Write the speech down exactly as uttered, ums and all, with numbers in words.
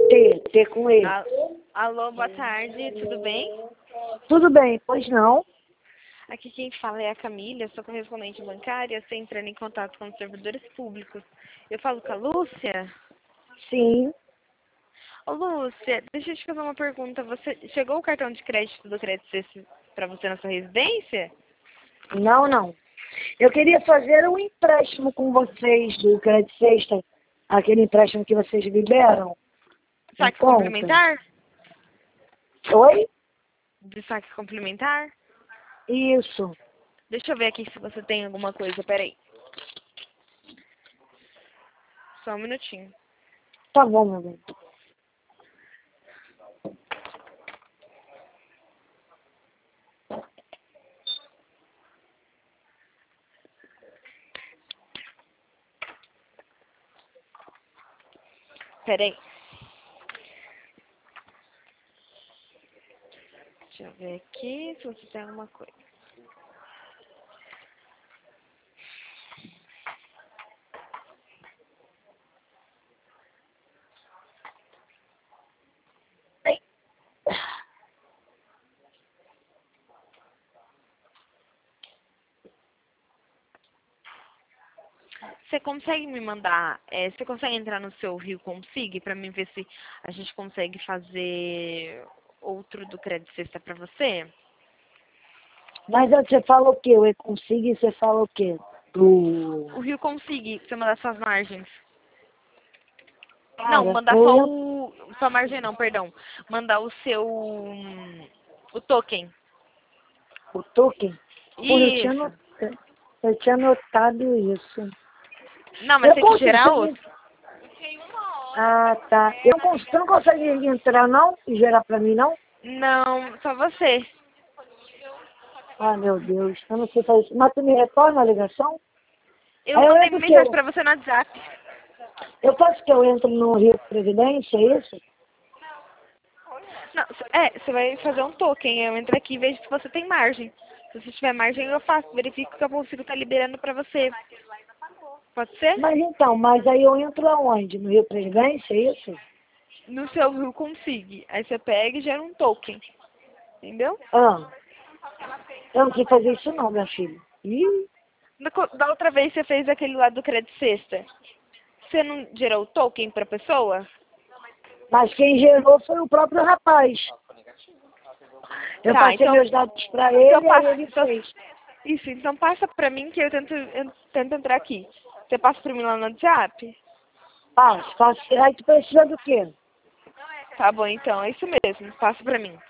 T, T com E. A- Alô, boa tarde, tudo bem? Tudo bem, pois não? Aqui quem fala é a Camila, sou correspondente bancária, estou entrando em contato com os servidores públicos. Eu falo com a Lúcia? Sim. Ô Lúcia, deixa eu te fazer uma pergunta. Você chegou o cartão de crédito do Crédito para você na sua residência? Não, não. Eu queria fazer um empréstimo com vocês do Crédito Sexta, aquele empréstimo que vocês liberam. Saque Em conta. complementar? Oi? De saque complementar? Isso. Deixa eu ver aqui se você tem alguma coisa, peraí. Só um minutinho. Tá bom, meu bem. Peraí. Deixa eu ver aqui se você tem alguma coisa. Ai. Você consegue me mandar, é, você consegue entrar no seu Rio Consig para mim ver se a gente consegue fazer outro do Crédito Sexta para você? Mas você fala o quê? Eu consigo e você fala o quê? Do... O Rio Consig, você mandar suas margens. Não, Cara, mandar eu só entro... o... Sua margem não, perdão. Mandar o seu... hum, O token. O token? Porra, eu tinha, Isso. anotado, eu tinha anotado isso. Não, mas Eu tem que consigo, gerar você me... outro. Ah, tá. Eu não consigo, você não consegue entrar, não? E gerar pra mim, não? Não, só você. Ah, meu Deus, eu não sei fazer isso. Mas tu me retorna a ligação? Eu Aí eu mandei entro o quê? mensagem pra você no WhatsApp. Eu faço o quê? Eu entro no Rio Previdência, é isso? Não, é, você vai fazer um token. Eu entro aqui e vejo se você tem margem. Se você tiver margem, eu faço. Verifico que eu consigo estar liberando pra você. Pode ser? Mas então, mas aí eu entro aonde? No Rio Previdência, é isso? No seu Rio Consig. Aí você pega e gera um token. Entendeu? Ah, eu não sei fazer isso não, minha filha. Ih, Da co- da outra vez você fez aquele lá do Crédito Sexta. Você não gerou o token pra pessoa? mas quem gerou foi o próprio rapaz. Eu Tá, passei então... meus dados pra Então ele, aí passa... ele Então, fez. isso, então passa pra mim que eu tento, eu tento entrar aqui. Você passa pra mim lá no WhatsApp? Passa, passa. Aí tu precisa do quê? Tá bom, então. É isso mesmo. Passa pra mim.